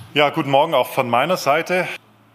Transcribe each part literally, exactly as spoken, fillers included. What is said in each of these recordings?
Ja, guten Morgen auch von meiner Seite.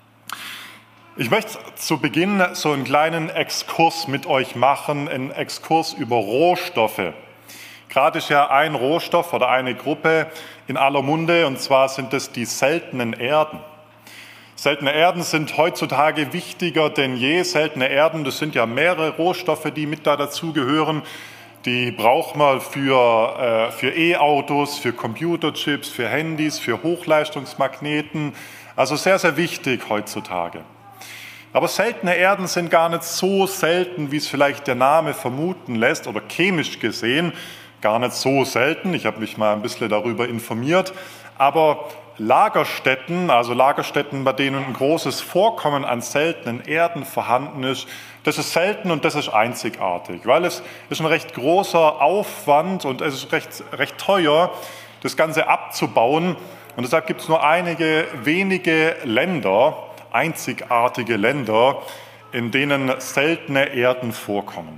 Ich möchte zu Beginn so einen kleinen Exkurs mit euch machen, einen Exkurs über Rohstoffe. Gerade ist ja ein Rohstoff oder eine Gruppe in aller Munde, und zwar sind es die seltenen Erden. Seltene Erden sind heutzutage wichtiger denn je. Seltene Erden, das sind ja mehrere Rohstoffe, die mit da dazugehören. Die braucht man für, äh, für E-Autos, für Computerchips, für Handys, für Hochleistungsmagneten. Also sehr, sehr wichtig heutzutage. Aber seltene Erden sind gar nicht so selten, wie es vielleicht der Name vermuten lässt, oder chemisch gesehen gar nicht so selten. Ich habe mich mal ein bisschen darüber informiert. Aber Lagerstätten, also Lagerstätten, bei denen ein großes Vorkommen an seltenen Erden vorhanden ist, das ist selten und das ist einzigartig, weil es ist ein recht großer Aufwand und es ist recht, recht teuer, das Ganze abzubauen. Und deshalb gibt es nur einige wenige Länder, einzigartige Länder, in denen seltene Erden vorkommen.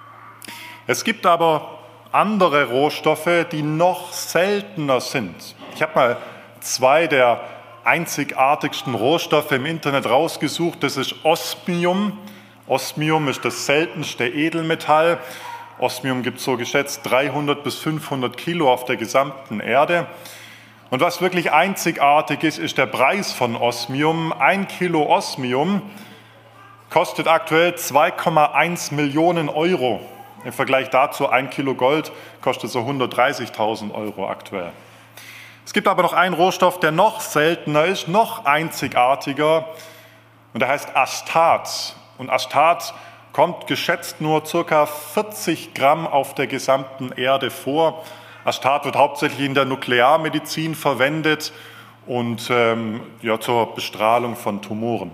Es gibt aber andere Rohstoffe, die noch seltener sind. Ich habe mal zwei der einzigartigsten Rohstoffe im Internet rausgesucht. Das ist Osmium. Osmium ist das seltenste Edelmetall. Osmium gibt es so geschätzt dreihundert bis fünfhundert Kilo auf der gesamten Erde. Und was wirklich einzigartig ist, ist der Preis von Osmium. Ein Kilo Osmium kostet aktuell zwei Komma eins Millionen Euro. Im Vergleich dazu ein Kilo Gold kostet so hundertdreißigtausend Euro aktuell. Es gibt aber noch einen Rohstoff, der noch seltener ist, noch einzigartiger, und der heißt Astat. Und Astat kommt geschätzt nur ca. vierzig Gramm auf der gesamten Erde vor. Astat wird hauptsächlich in der Nuklearmedizin verwendet und ähm, ja, zur Bestrahlung von Tumoren.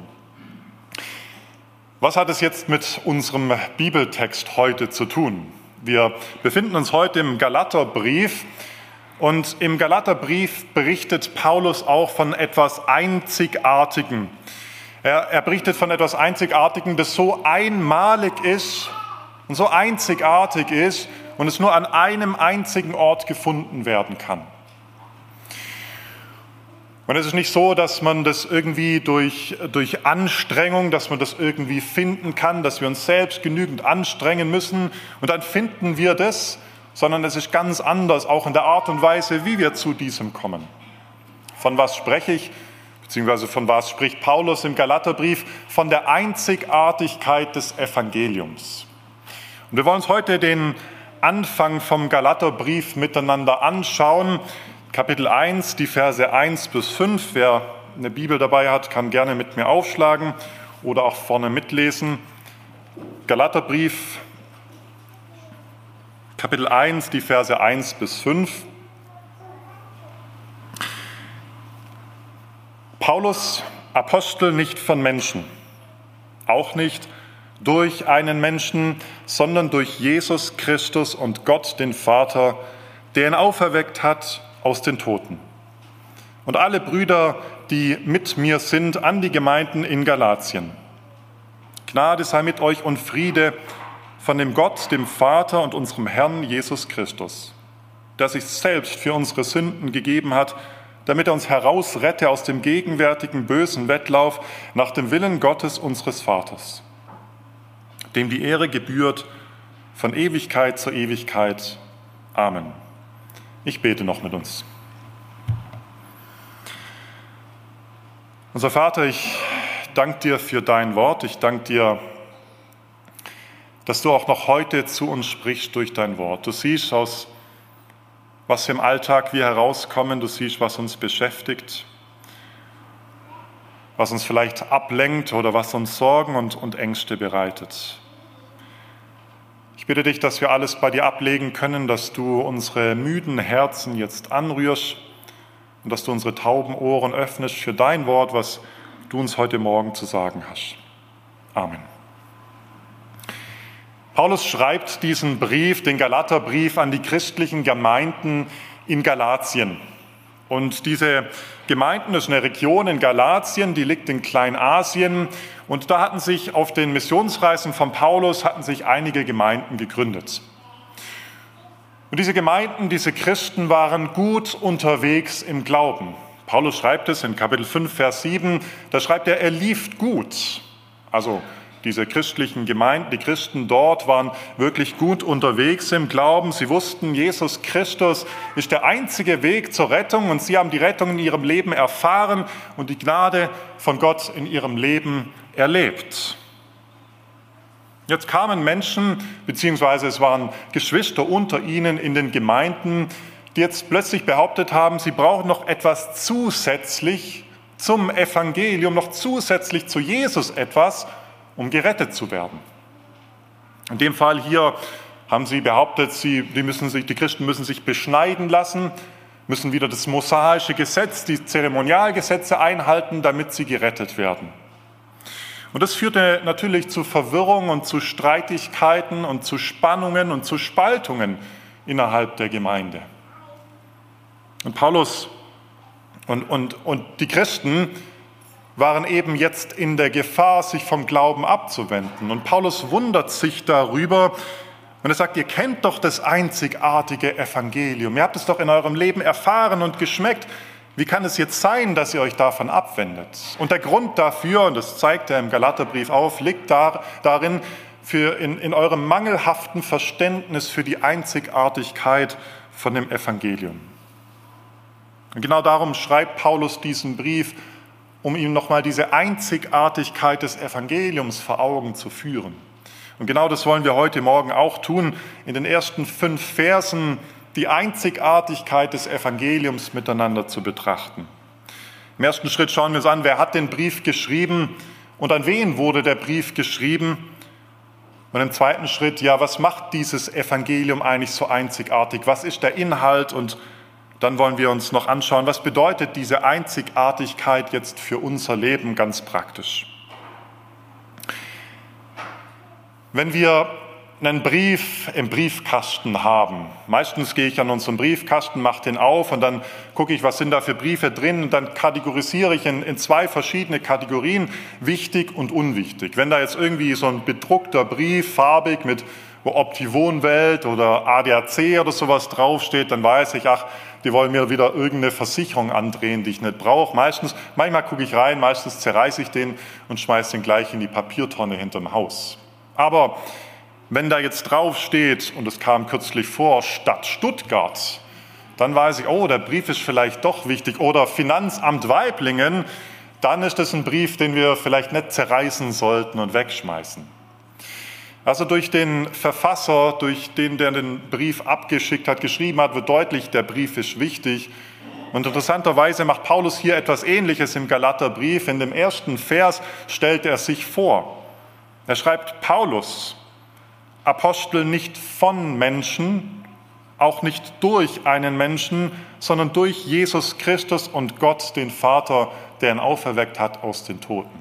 Was hat es jetzt mit unserem Bibeltext heute zu tun? Wir befinden uns heute im Galaterbrief. Und im Galaterbrief berichtet Paulus auch von etwas Einzigartigem. Er, er berichtet von etwas Einzigartigem, das so einmalig ist und so einzigartig ist und es nur an einem einzigen Ort gefunden werden kann. Und es ist nicht so, dass man das irgendwie durch, durch Anstrengung, dass man das irgendwie finden kann, dass wir uns selbst genügend anstrengen müssen und dann finden wir das, sondern es ist ganz anders, auch in der Art und Weise, wie wir zu diesem kommen. Von was spreche ich, beziehungsweise von was spricht Paulus im Galaterbrief? Von der Einzigartigkeit des Evangeliums. Und wir wollen uns heute den Anfang vom Galaterbrief miteinander anschauen. Kapitel eins, die Verse eins bis fünf. Wer eine Bibel dabei hat, kann gerne mit mir aufschlagen oder auch vorne mitlesen. Galaterbrief, Kapitel eins, die Verse eins bis fünf. Paulus, Apostel nicht von Menschen, auch nicht durch einen Menschen, sondern durch Jesus Christus und Gott, den Vater, der ihn auferweckt hat aus den Toten. Und alle Brüder, die mit mir sind, an die Gemeinden in Galatien. Gnade sei mit euch und Friede von dem Gott, dem Vater und unserem Herrn Jesus Christus, der sich selbst für unsere Sünden gegeben hat, damit er uns herausrette aus dem gegenwärtigen bösen Wettlauf nach dem Willen Gottes unseres Vaters, dem die Ehre gebührt von Ewigkeit zu Ewigkeit. Amen. Ich bete noch mit uns. Unser Vater, ich danke dir für dein Wort. Ich danke dir, dass du auch noch heute zu uns sprichst durch dein Wort. Du siehst, aus was im Alltag wir herauskommen. Du siehst, was uns beschäftigt, was uns vielleicht ablenkt oder was uns Sorgen und, und Ängste bereitet. Ich bitte dich, dass wir alles bei dir ablegen können, dass du unsere müden Herzen jetzt anrührst und dass du unsere tauben Ohren öffnest für dein Wort, was du uns heute Morgen zu sagen hast. Amen. Paulus schreibt diesen Brief, den Galaterbrief, an die christlichen Gemeinden in Galatien. Und diese Gemeinden, das ist eine Region in Galatien, die liegt in Kleinasien. Und da hatten sich auf den Missionsreisen von Paulus hatten sich einige Gemeinden gegründet. Und diese Gemeinden, diese Christen waren gut unterwegs im Glauben. Paulus schreibt es in Kapitel fünf, Vers sieben, da schreibt er, er lief gut. Also diese christlichen Gemeinden, die Christen dort waren wirklich gut unterwegs im Glauben. Sie wussten, Jesus Christus ist der einzige Weg zur Rettung und sie haben die Rettung in ihrem Leben erfahren und die Gnade von Gott in ihrem Leben erlebt. Jetzt kamen Menschen, beziehungsweise es waren Geschwister unter ihnen in den Gemeinden, die jetzt plötzlich behauptet haben, sie brauchen noch etwas zusätzlich zum Evangelium, noch zusätzlich zu Jesus etwas, um gerettet zu werden. In dem Fall hier haben sie behauptet, sie, die, müssen sich, die Christen müssen sich beschneiden lassen, müssen wieder das mosaische Gesetz, die Zeremonialgesetze einhalten, damit sie gerettet werden. Und das führte natürlich zu Verwirrung und zu Streitigkeiten und zu Spannungen und zu Spaltungen innerhalb der Gemeinde. Und Paulus und, und, und die Christen waren eben jetzt in der Gefahr, sich vom Glauben abzuwenden. Und Paulus wundert sich darüber und er sagt, ihr kennt doch das einzigartige Evangelium. Ihr habt es doch in eurem Leben erfahren und geschmeckt. Wie kann es jetzt sein, dass ihr euch davon abwendet? Und der Grund dafür, und das zeigt er im Galaterbrief auf, liegt dar, darin, für in, in eurem mangelhaften Verständnis für die Einzigartigkeit von dem Evangelium. Und genau darum schreibt Paulus diesen Brief, um ihm nochmal diese Einzigartigkeit des Evangeliums vor Augen zu führen. Und genau das wollen wir heute Morgen auch tun, in den ersten fünf Versen die Einzigartigkeit des Evangeliums miteinander zu betrachten. Im ersten Schritt schauen wir uns an, wer hat den Brief geschrieben und an wen wurde der Brief geschrieben. Und im zweiten Schritt, ja, was macht dieses Evangelium eigentlich so einzigartig? Was ist der Inhalt? Und dann wollen wir uns noch anschauen, was bedeutet diese Einzigartigkeit jetzt für unser Leben ganz praktisch. Wenn wir einen Brief im Briefkasten haben, meistens gehe ich an unseren Briefkasten, mache den auf und dann gucke ich, was sind da für Briefe drin und dann kategorisiere ich in, in zwei verschiedene Kategorien, wichtig und unwichtig. Wenn da jetzt irgendwie so ein bedruckter Brief, farbig mit Optivon-Welt oder A D A C oder sowas draufsteht, dann weiß ich, ach, die wollen mir wieder irgendeine Versicherung andrehen, die ich nicht brauche. Meistens, manchmal gucke ich rein, meistens zerreiße ich den und schmeiße den gleich in die Papiertonne hinterm Haus. Aber wenn da jetzt draufsteht, und es kam kürzlich vor, Stadt Stuttgart, dann weiß ich, oh, der Brief ist vielleicht doch wichtig. Oder Finanzamt Waiblingen, dann ist das ein Brief, den wir vielleicht nicht zerreißen sollten und wegschmeißen. Also durch den Verfasser, durch den, der den Brief abgeschickt hat, geschrieben hat, wird deutlich, der Brief ist wichtig. Und interessanterweise macht Paulus hier etwas Ähnliches im Galaterbrief. In dem ersten Vers stellt er sich vor. Er schreibt, Paulus, Apostel nicht von Menschen, auch nicht durch einen Menschen, sondern durch Jesus Christus und Gott, den Vater, der ihn auferweckt hat aus den Toten.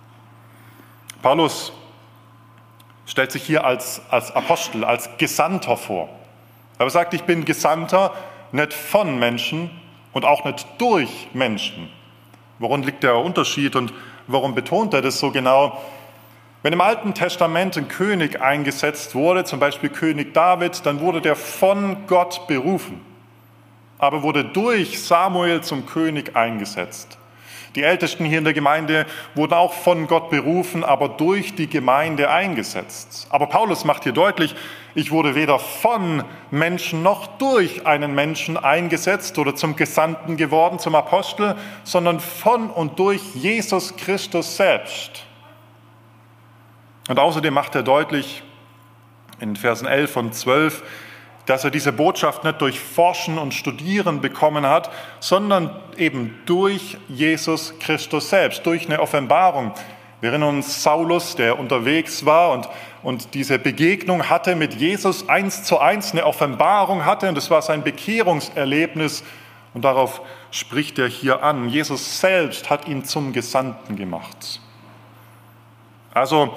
Paulus stellt sich hier als, als Apostel, als Gesandter vor. Er sagt, ich bin Gesandter nicht von Menschen und auch nicht durch Menschen. Worin liegt der Unterschied und warum betont er das so genau? Wenn im Alten Testament ein König eingesetzt wurde, zum Beispiel König David, dann wurde der von Gott berufen, aber wurde durch Samuel zum König eingesetzt. Die Ältesten hier in der Gemeinde wurden auch von Gott berufen, aber durch die Gemeinde eingesetzt. Aber Paulus macht hier deutlich, ich wurde weder von Menschen noch durch einen Menschen eingesetzt oder zum Gesandten geworden, zum Apostel, sondern von und durch Jesus Christus selbst. Und außerdem macht er deutlich in Versen elf und zwölf, dass er diese Botschaft nicht durch Forschen und Studieren bekommen hat, sondern eben durch Jesus Christus selbst, durch eine Offenbarung. Wir erinnern uns Saulus, der unterwegs war und, und diese Begegnung hatte mit Jesus eins zu eins, eine Offenbarung hatte, und das war sein Bekehrungserlebnis. Und darauf spricht er hier an. Jesus selbst hat ihn zum Gesandten gemacht. Also,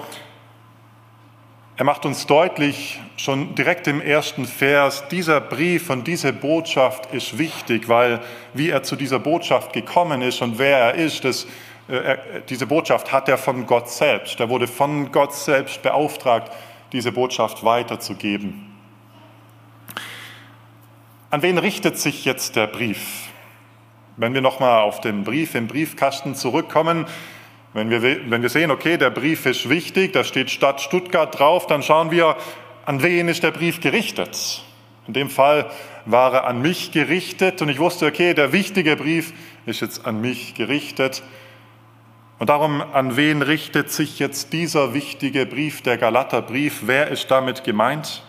er macht uns deutlich, schon direkt im ersten Vers, dieser Brief und diese Botschaft ist wichtig, weil wie er zu dieser Botschaft gekommen ist und wer er ist, das, äh, er, diese Botschaft hat er von Gott selbst. Er wurde von Gott selbst beauftragt, diese Botschaft weiterzugeben. An wen richtet sich jetzt der Brief? wenn wir nochmal auf den Brief im Briefkasten zurückkommen, wenn wir, wenn wir sehen, okay, der Brief ist wichtig, da steht Stadt Stuttgart drauf, dann schauen wir, an wen ist der Brief gerichtet. In dem Fall war er an mich gerichtet und ich wusste, okay, der wichtige Brief ist jetzt an mich gerichtet. Und darum, an wen richtet sich jetzt dieser wichtige Brief, der Galaterbrief? Wer ist damit gemeint?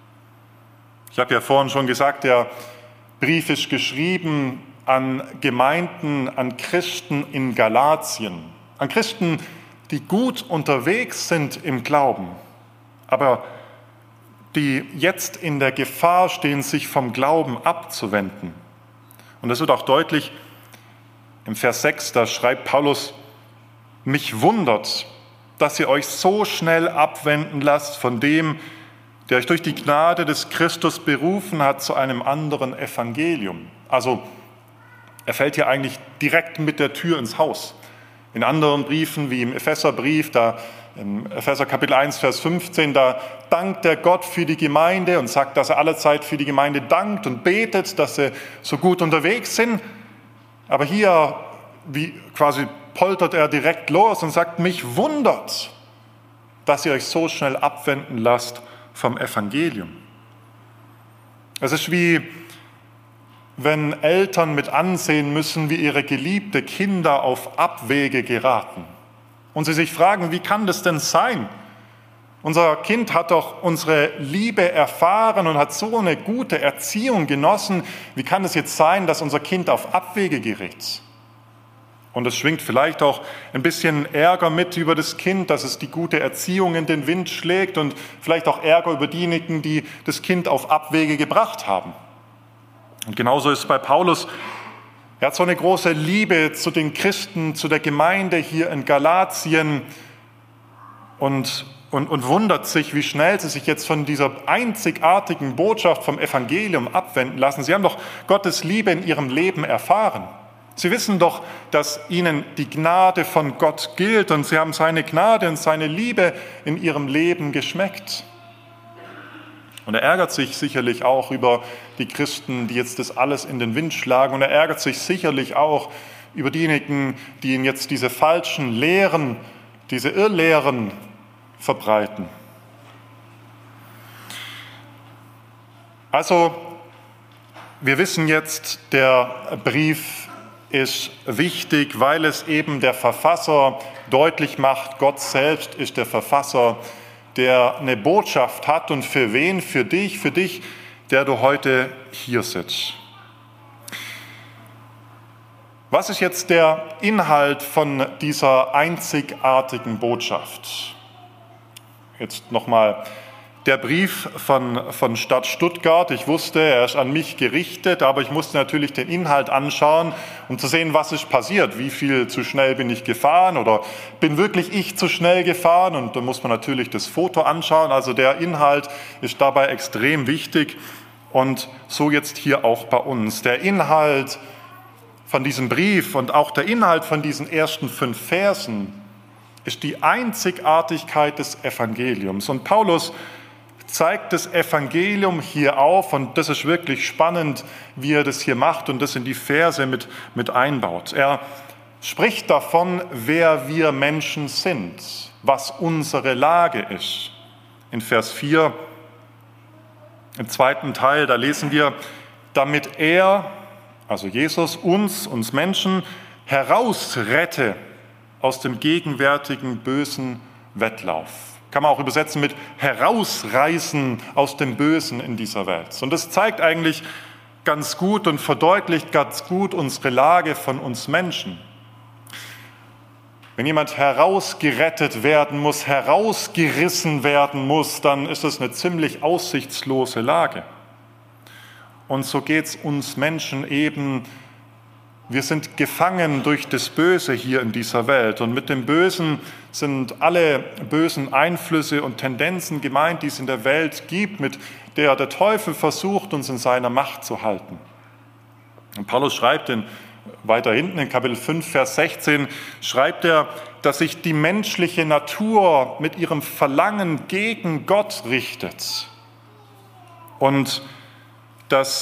Ich habe ja vorhin schon gesagt, der Brief ist geschrieben an Gemeinden, an Christen in Galatien. An Christen, die gut unterwegs sind im Glauben, aber die jetzt in der Gefahr stehen, sich vom Glauben abzuwenden. Und das wird auch deutlich im Vers sechs, da schreibt Paulus, mich wundert, dass ihr euch so schnell abwenden lasst von dem, der euch durch die Gnade des Christus berufen hat zu einem anderen Evangelium. Also er fällt hier eigentlich direkt mit der Tür ins Haus. In anderen Briefen, wie im Epheserbrief, da im Epheser Kapitel eins, Vers fünfzehn, da dankt der Gott für die Gemeinde und sagt, dass er allezeit für die Gemeinde dankt und betet, dass sie so gut unterwegs sind. Aber hier wie quasi poltert er direkt los und sagt, mich wundert, dass ihr euch so schnell abwenden lasst vom Evangelium. Es ist wie wenn Eltern mit ansehen müssen, wie ihre geliebte Kinder auf Abwege geraten. Und sie sich fragen, wie kann das denn sein? Unser Kind hat doch unsere Liebe erfahren und hat so eine gute Erziehung genossen. Wie kann es jetzt sein, dass unser Kind auf Abwege gerät? Und es schwingt vielleicht auch ein bisschen Ärger mit über das Kind, dass es die gute Erziehung in den Wind schlägt und vielleicht auch Ärger über diejenigen, die das Kind auf Abwege gebracht haben. Und genauso ist es bei Paulus. Er hat so eine große Liebe zu den Christen, zu der Gemeinde hier in Galatien und, und, und wundert sich, wie schnell sie sich jetzt von dieser einzigartigen Botschaft vom Evangelium abwenden lassen. Sie haben doch Gottes Liebe in ihrem Leben erfahren. Sie wissen doch, dass ihnen die Gnade von Gott gilt und sie haben seine Gnade und seine Liebe in ihrem Leben geschmeckt. Und er ärgert sich sicherlich auch über die Christen, die jetzt das alles in den Wind schlagen. Und er ärgert sich sicherlich auch über diejenigen, die ihn jetzt diese falschen Lehren, diese Irrlehren verbreiten. Also, wir wissen jetzt, der Brief ist wichtig, weil es eben der Verfasser deutlich macht, Gott selbst ist der Verfasser, der eine Botschaft hat und für wen? Für dich, für dich, der du heute hier sitzt. Was ist jetzt der Inhalt von dieser einzigartigen Botschaft? Jetzt nochmal der Brief von, von Stadt Stuttgart. Ich wusste, er ist an mich gerichtet, aber ich musste natürlich den Inhalt anschauen, um zu sehen, was ist passiert. Wie viel zu schnell bin ich gefahren oder bin wirklich ich zu schnell gefahren? Und da muss man natürlich das Foto anschauen. Also der Inhalt ist dabei extrem wichtig und so jetzt hier auch bei uns. Der Inhalt von diesem Brief und auch der Inhalt von diesen ersten fünf Versen ist die Einzigartigkeit des Evangeliums. Und Paulus zeigt das Evangelium hier auf und das ist wirklich spannend, wie er das hier macht und das in die Verse mit, mit einbaut. Er spricht davon, wer wir Menschen sind, was unsere Lage ist. In Vers vier, im zweiten Teil, da lesen wir, damit er, also Jesus, uns, uns Menschen, herausrette aus dem gegenwärtigen bösen Wettlauf. Kann man auch übersetzen mit herausreißen aus dem Bösen in dieser Welt. Und das zeigt eigentlich ganz gut und verdeutlicht ganz gut unsere Lage von uns Menschen. Wenn jemand herausgerettet werden muss, herausgerissen werden muss, dann ist das eine ziemlich aussichtslose Lage. Und so geht es uns Menschen eben. Wir sind gefangen durch das Böse hier in dieser Welt. Und mit dem Bösen sind alle bösen Einflüsse und Tendenzen gemeint, die es in der Welt gibt, mit der der Teufel versucht, uns in seiner Macht zu halten. Und Paulus schreibt in, weiter hinten in Kapitel fünf, Vers sechzehn, schreibt er, dass sich die menschliche Natur mit ihrem Verlangen gegen Gott richtet. Und dass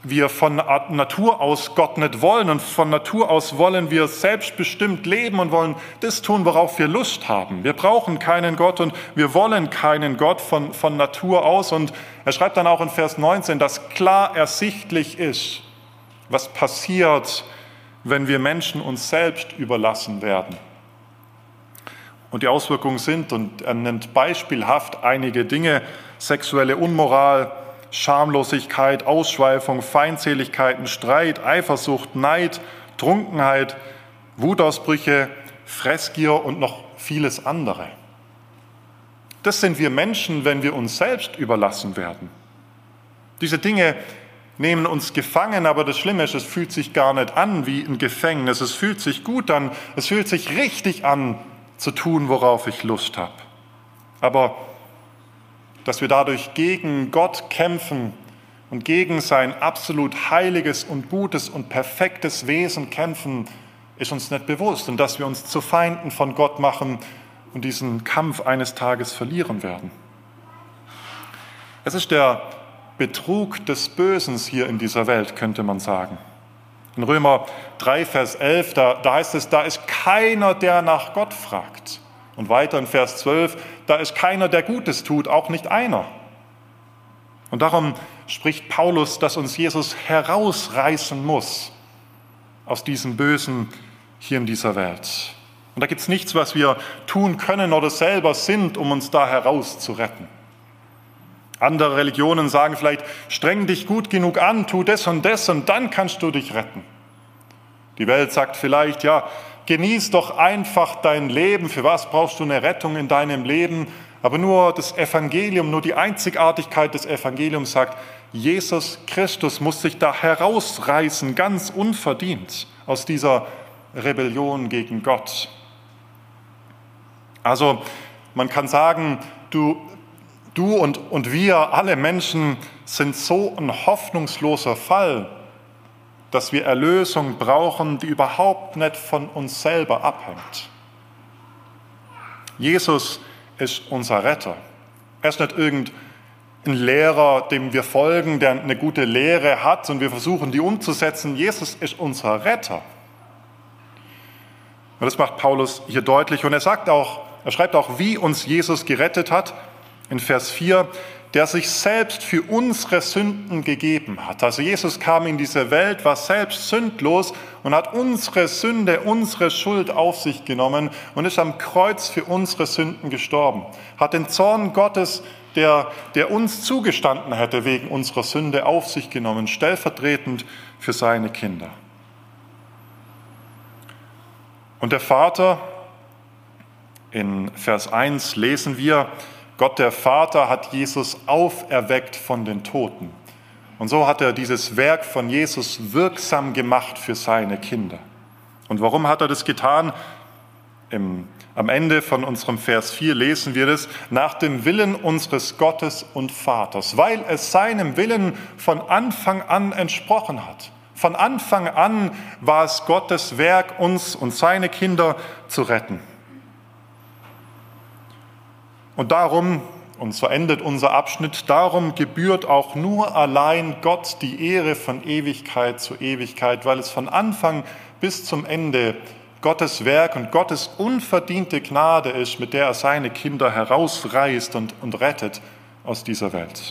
wir von Natur aus Gott nicht wollen und von Natur aus wollen wir selbstbestimmt leben und wollen das tun, worauf wir Lust haben. Wir brauchen keinen Gott und wir wollen keinen Gott von, von Natur aus. Und er schreibt dann auch in Vers neunzehn, dass klar ersichtlich ist, was passiert, wenn wir Menschen uns selbst überlassen werden. Und die Auswirkungen sind, und er nennt beispielhaft einige Dinge, sexuelle Unmoral, Schamlosigkeit, Ausschweifung, Feindseligkeiten, Streit, Eifersucht, Neid, Trunkenheit, Wutausbrüche, Fressgier und noch vieles andere. Das sind wir Menschen, wenn wir uns selbst überlassen werden. Diese Dinge nehmen uns gefangen, aber das Schlimme ist, es fühlt sich gar nicht an wie ein Gefängnis. Es fühlt sich gut an, es fühlt sich richtig an, zu tun, worauf ich Lust habe. Aber dass wir dadurch gegen Gott kämpfen und gegen sein absolut heiliges und gutes und perfektes Wesen kämpfen, ist uns nicht bewusst. Und dass wir uns zu Feinden von Gott machen und diesen Kampf eines Tages verlieren werden. Es ist der Betrug des Bösen hier in dieser Welt, könnte man sagen. In Römer drei, Vers elf, da, da heißt es, da ist keiner, der nach Gott fragt. Und weiter in Vers zwölf, da ist keiner, der Gutes tut, auch nicht einer. Und darum spricht Paulus, dass uns Jesus herausreißen muss aus diesem Bösen hier in dieser Welt. Und da gibt es nichts, was wir tun können oder selber sind, um uns da herauszuretten. Andere Religionen sagen vielleicht, streng dich gut genug an, tu das und das und dann kannst du dich retten. Die Welt sagt vielleicht, ja, genieß doch einfach dein Leben. Für was brauchst du eine Rettung in deinem Leben? Aber nur das Evangelium, nur die Einzigartigkeit des Evangeliums sagt, Jesus Christus muss sich da herausreißen, ganz unverdient aus dieser Rebellion gegen Gott. Also man kann sagen, du, du und, und wir, alle Menschen, sind so ein hoffnungsloser Fall, dass wir Erlösung brauchen, die überhaupt nicht von uns selber abhängt. Jesus ist unser Retter. Er ist nicht irgendein Lehrer, dem wir folgen, der eine gute Lehre hat und wir versuchen, die umzusetzen. Jesus ist unser Retter. Und das macht Paulus hier deutlich. Und er sagt auch, er schreibt auch, wie uns Jesus gerettet hat, in Vers vier, der sich selbst für unsere Sünden gegeben hat. Also Jesus kam in diese Welt, war selbst sündlos und hat unsere Sünde, unsere Schuld auf sich genommen und ist am Kreuz für unsere Sünden gestorben. Hat den Zorn Gottes, der, der uns zugestanden hätte, wegen unserer Sünde auf sich genommen, stellvertretend für seine Kinder. Und der Vater, in Vers eins lesen wir, Gott der Vater hat Jesus auferweckt von den Toten. Und so hat er dieses Werk von Jesus wirksam gemacht für seine Kinder. Und warum hat er das getan? Im, am Ende von unserem Vers vier lesen wir das, nach dem Willen unseres Gottes und Vaters, weil es seinem Willen von Anfang an entsprochen hat. Von Anfang an war es Gottes Werk, uns und seine Kinder zu retten. Und darum, und so endet unser Abschnitt, darum gebührt auch nur allein Gott die Ehre von Ewigkeit zu Ewigkeit, weil es von Anfang bis zum Ende Gottes Werk und Gottes unverdiente Gnade ist, mit der er seine Kinder herausreißt und, und rettet aus dieser Welt.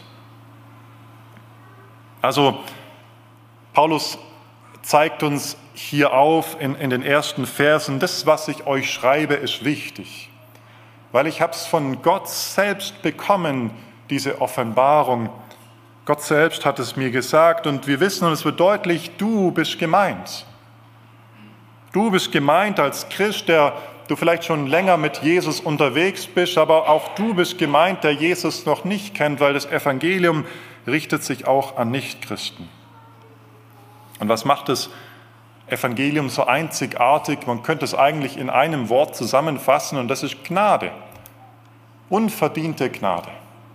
Also Paulus zeigt uns hier auf in, in den ersten Versen, das, was ich euch schreibe, ist wichtig. Weil ich habe es von Gott selbst bekommen, diese Offenbarung. Gott selbst hat es mir gesagt und wir wissen, und es wird deutlich, du bist gemeint. Du bist gemeint als Christ, der du vielleicht schon länger mit Jesus unterwegs bist, aber auch du bist gemeint, der Jesus noch nicht kennt, weil das Evangelium richtet sich auch an Nichtchristen. Und was macht das Evangelium so einzigartig? Man könnte es eigentlich in einem Wort zusammenfassen und das ist Gnade. Unverdiente Gnade.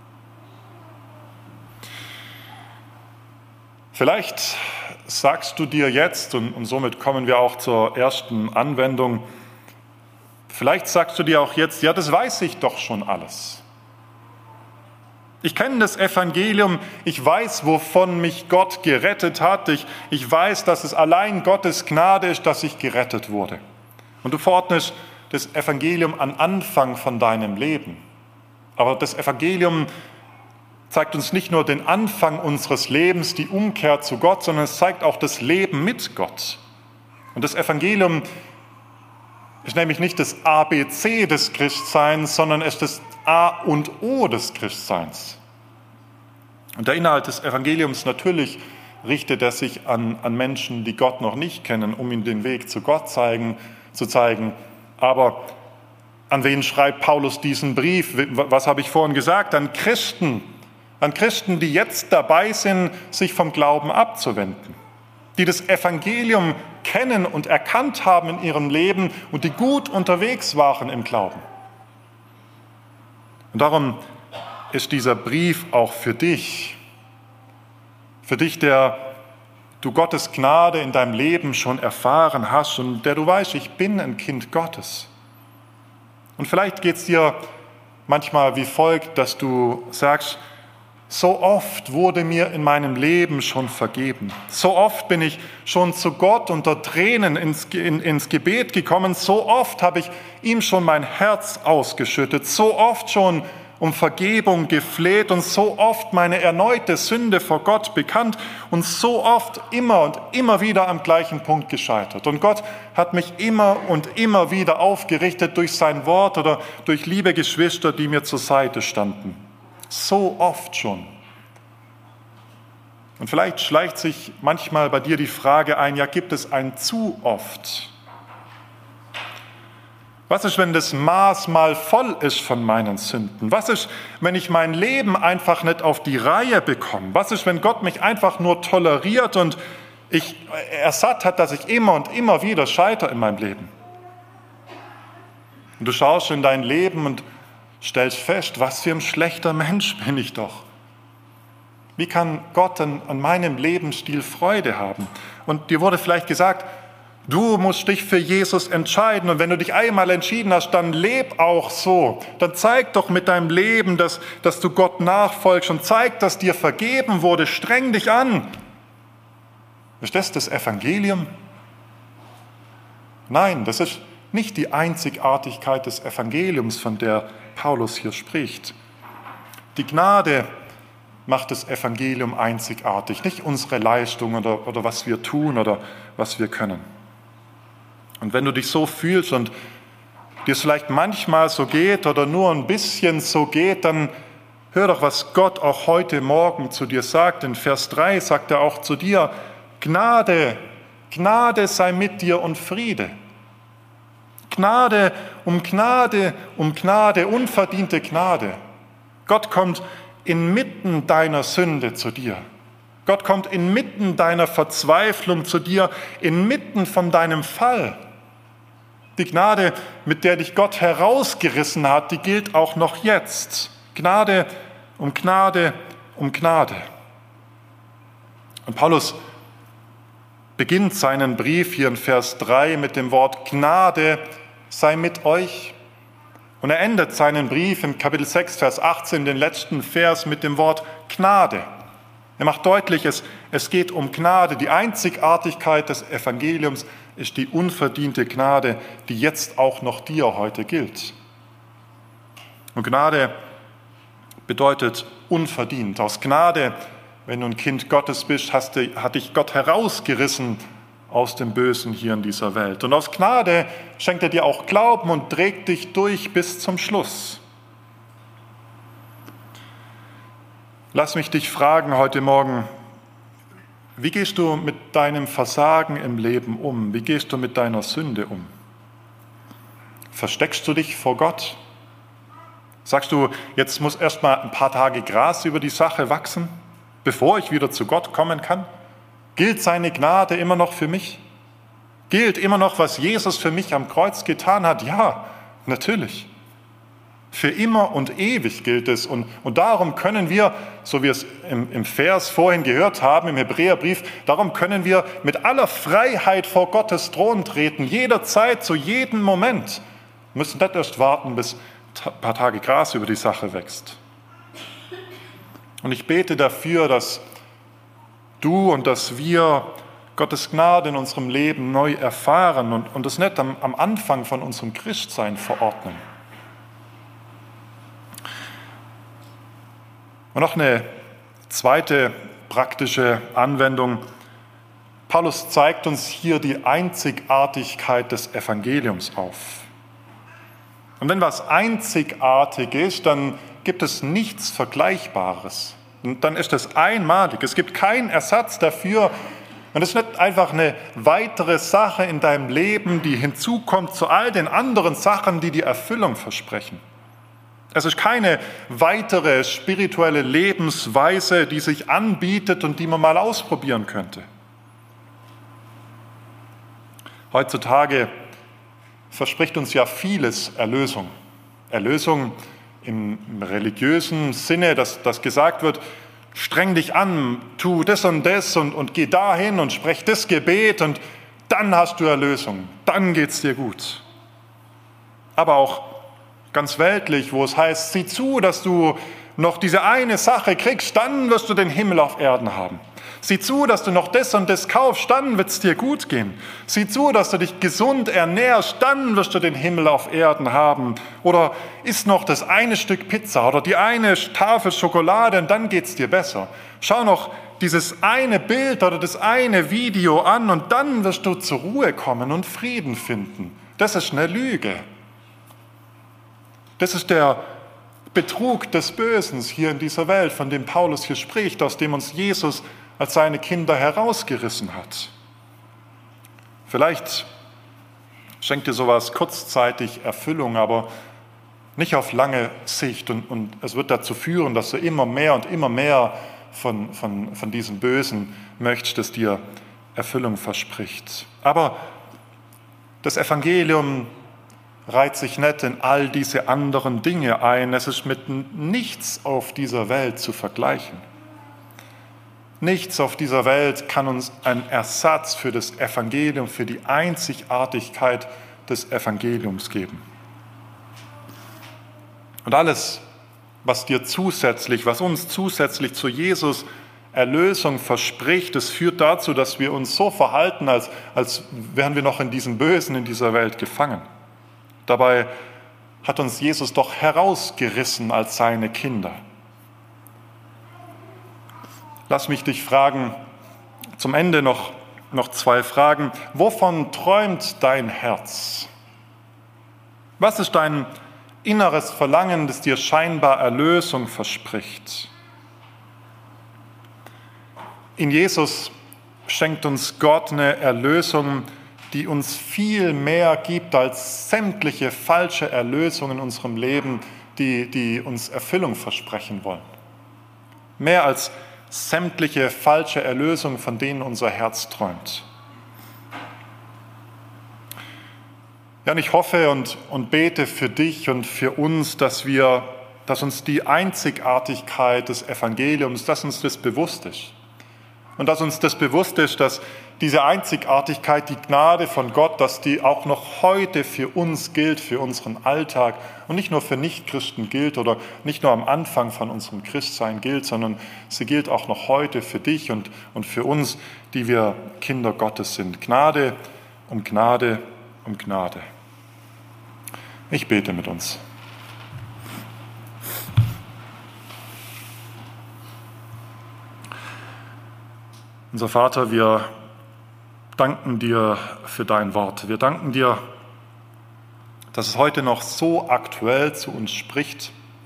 Vielleicht sagst du dir jetzt, und, und somit kommen wir auch zur ersten Anwendung, vielleicht sagst du dir auch jetzt, ja, das weiß ich doch schon alles. Ich kenne das Evangelium, ich weiß, wovon mich Gott gerettet hat. Ich, ich weiß, dass es allein Gottes Gnade ist, dass ich gerettet wurde. Und du verordnest das Evangelium an Anfang von deinem Leben. Aber das Evangelium zeigt uns nicht nur den Anfang unseres Lebens, die Umkehr zu Gott, sondern es zeigt auch das Leben mit Gott. Und das Evangelium ist nämlich nicht das A B C des Christseins, sondern es ist das A und O des Christseins. Und der Inhalt des Evangeliums, natürlich richtet er sich an, an Menschen, die Gott noch nicht kennen, um ihnen den Weg zu Gott zeigen, zu zeigen. Aber an wen schreibt Paulus diesen Brief? Was habe ich vorhin gesagt? An Christen, an Christen, die jetzt dabei sind, sich vom Glauben abzuwenden, die das Evangelium kennen und erkannt haben in ihrem Leben und die gut unterwegs waren im Glauben. Und darum ist dieser Brief auch für dich, für dich, der du Gottes Gnade in deinem Leben schon erfahren hast und der du weißt, ich bin ein Kind Gottes. Und vielleicht geht es dir manchmal wie folgt, dass du sagst, so oft wurde mir in meinem Leben schon vergeben. So oft bin ich schon zu Gott unter Tränen ins, in, ins Gebet gekommen. So oft habe ich ihm schon mein Herz ausgeschüttet. So oft schon um Vergebung gefleht und so oft meine erneute Sünde vor Gott bekannt und so oft immer und immer wieder am gleichen Punkt gescheitert. Und Gott hat mich immer und immer wieder aufgerichtet durch sein Wort oder durch liebe Geschwister, die mir zur Seite standen. So oft schon. Und vielleicht schleicht sich manchmal bei dir die Frage ein, ja, gibt es ein zu oft? Was ist, wenn das Maß mal voll ist von meinen Sünden? Was ist, wenn ich mein Leben einfach nicht auf die Reihe bekomme? Was ist, wenn Gott mich einfach nur toleriert und ich ersatt hat, dass ich immer und immer wieder scheitere in meinem Leben? Und du schaust in dein Leben und stellst fest, was für ein schlechter Mensch bin ich doch. Wie kann Gott an, an meinem Lebensstil Freude haben? Und dir wurde vielleicht gesagt, du musst dich für Jesus entscheiden und wenn du dich einmal entschieden hast, dann leb auch so. Dann zeig doch mit deinem Leben, dass, dass du Gott nachfolgst und zeig, dass dir vergeben wurde. Streng dich an. Ist das das Evangelium? Nein, das ist nicht die Einzigartigkeit des Evangeliums, von der Paulus hier spricht. Die Gnade macht das Evangelium einzigartig, nicht unsere Leistung oder, oder was wir tun oder was wir können. Und wenn du dich so fühlst und dir es vielleicht manchmal so geht oder nur ein bisschen so geht, dann hör doch, was Gott auch heute Morgen zu dir sagt. In Vers drei sagt er auch zu dir, Gnade, Gnade sei mit dir und Friede. Gnade um Gnade um Gnade, unverdiente Gnade. Gott kommt inmitten deiner Sünde zu dir. Gott kommt inmitten deiner Verzweiflung zu dir, inmitten von deinem Fall. Die Gnade, mit der dich Gott herausgerissen hat, die gilt auch noch jetzt. Gnade um Gnade um Gnade. Und Paulus beginnt seinen Brief hier in Vers drei mit dem Wort Gnade sei mit euch. Und er endet seinen Brief im Kapitel sechs, Vers achtzehn, den letzten Vers mit dem Wort Gnade. Er macht deutlich, es, es geht um Gnade. Die Einzigartigkeit des Evangeliums ist die unverdiente Gnade, die jetzt auch noch dir heute gilt. Und Gnade bedeutet unverdient. Aus Gnade, wenn du ein Kind Gottes bist, hast du, hat dich Gott herausgerissen aus dem Bösen hier in dieser Welt. Und aus Gnade schenkt er dir auch Glauben und trägt dich durch bis zum Schluss. Lass mich dich fragen heute Morgen, wie gehst du mit deinem Versagen im Leben um? Wie gehst du mit deiner Sünde um? Versteckst du dich vor Gott? Sagst du, jetzt muss erst mal ein paar Tage Gras über die Sache wachsen, bevor ich wieder zu Gott kommen kann? Gilt seine Gnade immer noch für mich? Gilt immer noch, was Jesus für mich am Kreuz getan hat? Ja, natürlich. Für immer und ewig gilt es. Und, und darum können wir, so wie wir es im, im Vers vorhin gehört haben, im Hebräerbrief, darum können wir mit aller Freiheit vor Gottes Thron treten, jederzeit, zu jedem Moment. Wir müssen nicht erst warten, bis ein paar Tage Gras über die Sache wächst. Und ich bete dafür, dass du und dass wir Gottes Gnade in unserem Leben neu erfahren und, und es nicht am, am Anfang von unserem Christsein verordnen. Und noch eine zweite praktische Anwendung. Paulus zeigt uns hier die Einzigartigkeit des Evangeliums auf. Und wenn was einzigartig ist, dann gibt es nichts Vergleichbares. Und dann ist es einmalig. Es gibt keinen Ersatz dafür. Und es ist nicht einfach eine weitere Sache in deinem Leben, die hinzukommt zu all den anderen Sachen, die die Erfüllung versprechen. Es ist keine weitere spirituelle Lebensweise, die sich anbietet und die man mal ausprobieren könnte. Heutzutage verspricht uns ja vieles Erlösung. Erlösung im religiösen Sinne, dass, dass gesagt wird, streng dich an, tu das und das und, und geh dahin und sprech das Gebet und dann hast du Erlösung, dann geht's dir gut. Aber auch ganz weltlich, wo es heißt, sieh zu, dass du noch diese eine Sache kriegst, dann wirst du den Himmel auf Erden haben. Sieh zu, dass du noch das und das kaufst, dann wird es dir gut gehen. Sieh zu, dass du dich gesund ernährst, dann wirst du den Himmel auf Erden haben. Oder iss noch das eine Stück Pizza oder die eine Tafel Schokolade und dann geht es dir besser. Schau noch dieses eine Bild oder das eine Video an und dann wirst du zur Ruhe kommen und Frieden finden. Das ist eine Lüge. Das ist der Betrug des Bösen hier in dieser Welt, von dem Paulus hier spricht, aus dem uns Jesus als seine Kinder herausgerissen hat. Vielleicht schenkt dir sowas kurzzeitig Erfüllung, aber nicht auf lange Sicht. Und, und es wird dazu führen, dass du immer mehr und immer mehr von, von, von diesem Bösen möchtest, das dir Erfüllung verspricht. Aber das Evangelium reiht sich nicht in all diese anderen Dinge ein. Es ist mit nichts auf dieser Welt zu vergleichen. Nichts auf dieser Welt kann uns einen Ersatz für das Evangelium, für die Einzigartigkeit des Evangeliums geben. Und alles, was dir zusätzlich, was uns zusätzlich zu Jesus Erlösung verspricht, es führt dazu, dass wir uns so verhalten, als, als wären wir noch in diesem Bösen in dieser Welt gefangen. Dabei hat uns Jesus doch herausgerissen als seine Kinder. Lass mich dich fragen, zum Ende noch, noch zwei Fragen. Wovon träumt dein Herz? Was ist dein inneres Verlangen, das dir scheinbar Erlösung verspricht? In Jesus schenkt uns Gott eine Erlösung, die uns viel mehr gibt als sämtliche falsche Erlösungen in unserem Leben, die, die uns Erfüllung versprechen wollen. Mehr als sämtliche falsche Erlösungen, von denen unser Herz träumt. Ja, und ich hoffe und, und bete für dich und für uns, dass wir, dass uns die Einzigartigkeit des Evangeliums, dass uns das bewusst ist. Und dass uns das bewusst ist, dass diese Einzigartigkeit, die Gnade von Gott, dass die auch noch heute für uns gilt, für unseren Alltag und nicht nur für Nichtchristen gilt oder nicht nur am Anfang von unserem Christsein gilt, sondern sie gilt auch noch heute für dich und, und für uns, die wir Kinder Gottes sind. Gnade um Gnade um Gnade. Ich bete mit uns. Unser Vater, wir danken dir für dein Wort. Wir danken dir, dass es heute noch so aktuell zu uns spricht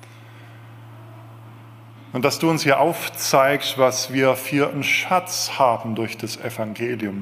und dass du uns hier aufzeigst, was wir für einen Schatz haben durch das Evangelium.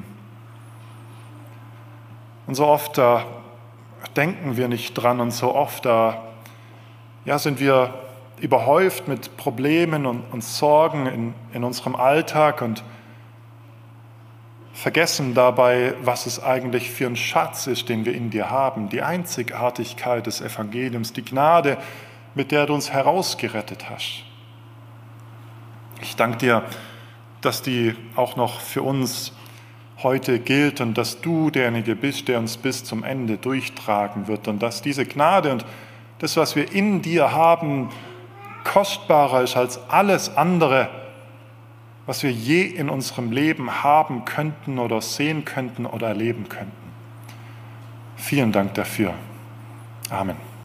Und so oft da denken wir nicht dran und so oft da ja, sind wir überhäuft mit Problemen und, und Sorgen in, in unserem Alltag und vergessen dabei, was es eigentlich für ein Schatz ist, den wir in dir haben, die Einzigartigkeit des Evangeliums, die Gnade, mit der du uns herausgerettet hast. Ich danke dir, dass die auch noch für uns heute gilt und dass du derjenige bist, der uns bis zum Ende durchtragen wird und dass diese Gnade und das, was wir in dir haben, kostbarer ist als alles andere, was wir je in unserem Leben haben könnten oder sehen könnten oder erleben könnten. Vielen Dank dafür. Amen.